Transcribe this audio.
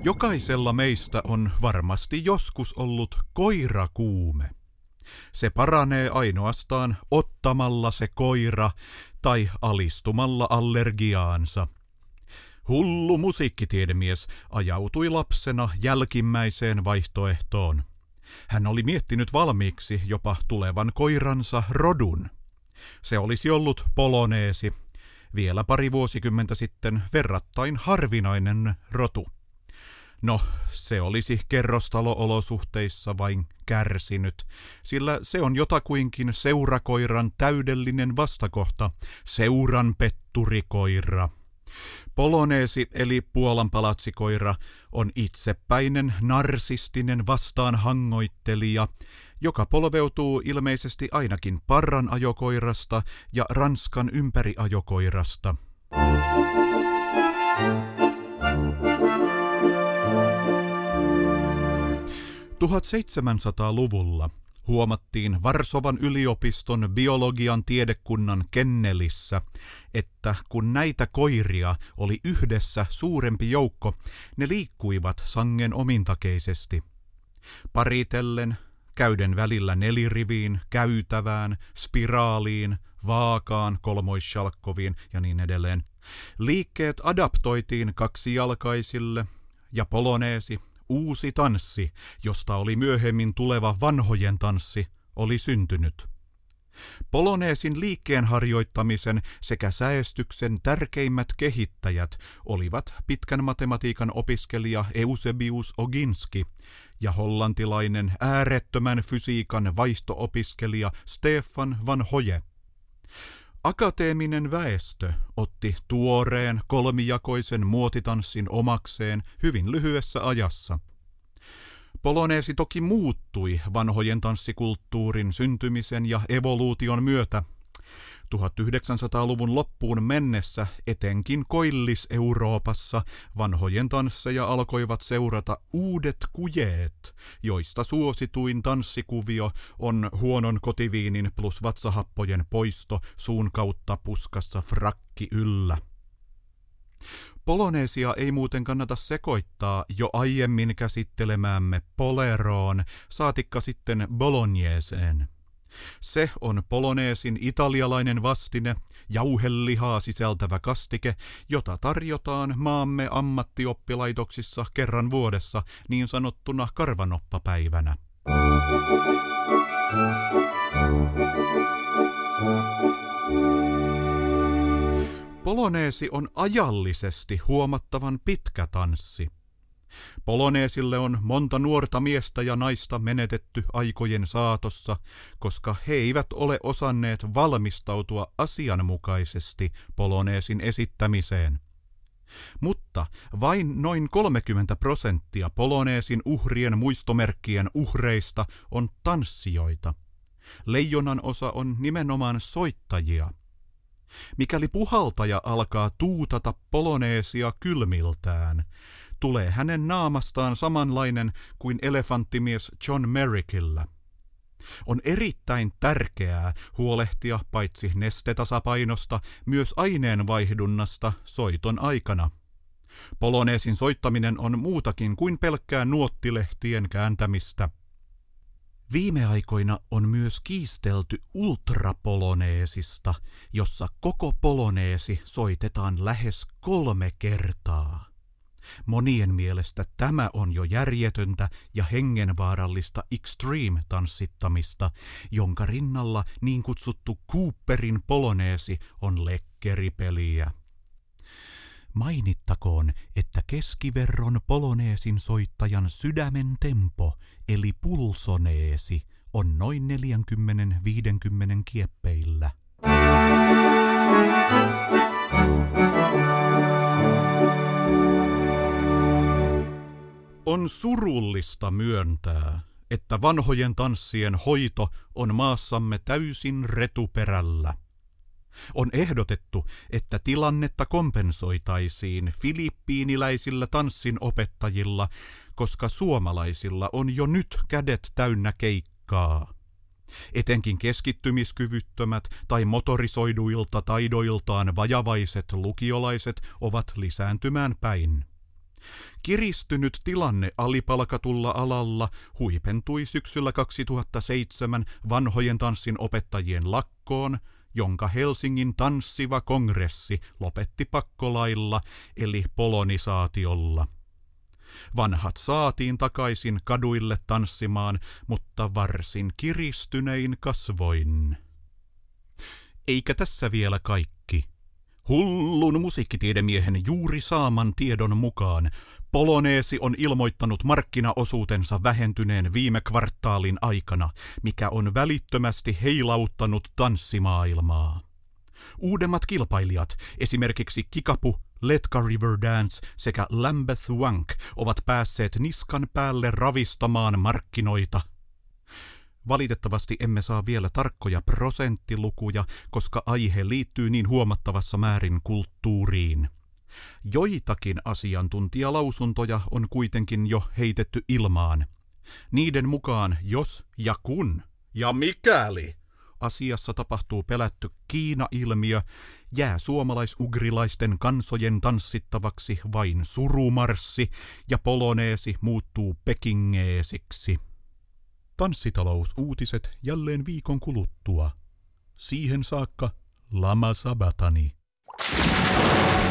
Jokaisella meistä on varmasti joskus ollut koirakuume. Se paranee ainoastaan ottamalla se koira tai alistumalla allergiaansa. Hullu musiikkitiedemies ajautui lapsena jälkimmäiseen vaihtoehtoon. Hän oli miettinyt valmiiksi jopa tulevan koiransa rodun. Se olisi ollut poloneesi, vielä pari vuosikymmentä sitten verrattain harvinainen rotu. No, se olisi kerrostalo-olosuhteissa vain kärsinyt, sillä se on jotakuinkin seurakoiran täydellinen vastakohta, seuran petturikoira. Poloneesi eli Puolan palatsikoira on itsepäinen narsistinen vastaanhangoittelija, joka polveutuu ilmeisesti ainakin parran ajokoirasta ja Ranskan ympäriajokoirasta. 1700-luvulla huomattiin Varsovan yliopiston biologian tiedekunnan kennelissä, että kun näitä koiria oli yhdessä suurempi joukko, ne liikkuivat sangen omintakeisesti. Paritellen, käyden välillä neliriviin, käytävään, spiraaliin, vaakaan, kolmoisshalkkoviin ja niin edelleen. Liikkeet adaptoitiin kaksijalkaisille ja poloneesi, uusi tanssi, josta oli myöhemmin tuleva vanhojen tanssi, oli syntynyt. Poloneesin liikkeen harjoittamisen sekä säestyksen tärkeimmät kehittäjät olivat pitkän matematiikan opiskelija Eusebius Oginski ja hollantilainen äärettömän fysiikan vaihto-opiskelija Stefan van Hoye. Akateeminen väestö otti tuoreen kolmijakoisen muotitanssin omakseen hyvin lyhyessä ajassa. Poloneesi toki muuttui vanhojen tanssikulttuurin syntymisen ja evoluution myötä. 1900-luvun loppuun mennessä etenkin Koillis-Euroopassa vanhojen tansseja alkoivat seurata uudet kujeet, joista suosituin tanssikuvio on huonon kotiviinin plus vatsahappojen poisto suun kautta puskassa frakki yllä. Poloneesia ei muuten kannata sekoittaa jo aiemmin käsittelemäämme poleroon, saatikka sitten bologneseen. Se on poloneesin italialainen vastine, jauhelihaa sisältävä kastike, jota tarjotaan maamme ammattioppilaitoksissa kerran vuodessa niin sanottuna karvanoppapäivänä. Poloneesi on ajallisesti huomattavan pitkä tanssi. Poloneesille on monta nuorta miestä ja naista menetetty aikojen saatossa, koska he eivät ole osanneet valmistautua asianmukaisesti poloneesin esittämiseen. Mutta vain noin 30% poloneesin uhrien muistomerkkien uhreista on tanssijoita. Leijonan osa on nimenomaan soittajia. Mikäli puhaltaja alkaa tuutata poloneesia kylmiltään, tulee hänen naamastaan samanlainen kuin elefanttimies John Merrickillä. On erittäin tärkeää huolehtia paitsi nestetasapainosta, myös aineenvaihdunnasta soiton aikana. Poloneesin soittaminen on muutakin kuin pelkkää nuottilehtien kääntämistä. Viime aikoina on myös kiistelty ultrapoloneesista, jossa koko poloneesi soitetaan lähes 3 kertaa. Monien mielestä tämä on jo järjetöntä ja hengenvaarallista extreme-tanssittamista, jonka rinnalla niin kutsuttu Cooperin poloneesi on lekkeripeliä. Mainittakoon, että keskiverron poloneesin soittajan sydämen tempo, eli pulsoneesi, on noin 40-50 kieppeillä. On surullista myöntää, että vanhojen tanssien hoito on maassamme täysin retuperällä. On ehdotettu, että tilannetta kompensoitaisiin filippiiniläisillä tanssinopettajilla, koska suomalaisilla on jo nyt kädet täynnä keikkaa. Etenkin keskittymiskyvyttömät tai motorisoiduilta taidoiltaan vajavaiset lukiolaiset ovat lisääntymään päin. Kiristynyt tilanne alipalkatulla alalla huipentui syksyllä 2007 vanhojen tanssin opettajien lakkoon, jonka Helsingin tanssiva kongressi lopetti pakkolailla eli polonisaatiolla. Vanhat saatiin takaisin kaduille tanssimaan, mutta varsin kiristynein kasvoin. Eikä tässä vielä kaikki. Hullun musiikkitiedemiehen juuri saaman tiedon mukaan Poloneesi on ilmoittanut markkinaosuutensa vähentyneen viime kvartaalin aikana, mikä on välittömästi heilauttanut tanssimaailmaa. Uudemmat kilpailijat, esimerkiksi Kickapoo, Letka Riverdance sekä Lambeth Wank, ovat päässeet niskan päälle ravistamaan markkinoita. Valitettavasti emme saa vielä tarkkoja prosenttilukuja, koska aihe liittyy niin huomattavassa määrin kulttuuriin. Joitakin asiantuntijalausuntoja on kuitenkin jo heitetty ilmaan. Niiden mukaan jos ja kun ja mikäli asiassa tapahtuu pelätty Kiina-ilmiö, jää suomalais-ugrilaisten kansojen tanssittavaksi vain surumarssi ja poloneesi muuttuu pekingeesiksi. Tanssitalousuutiset jälleen viikon kuluttua. Siihen saakka Lama Sabatani.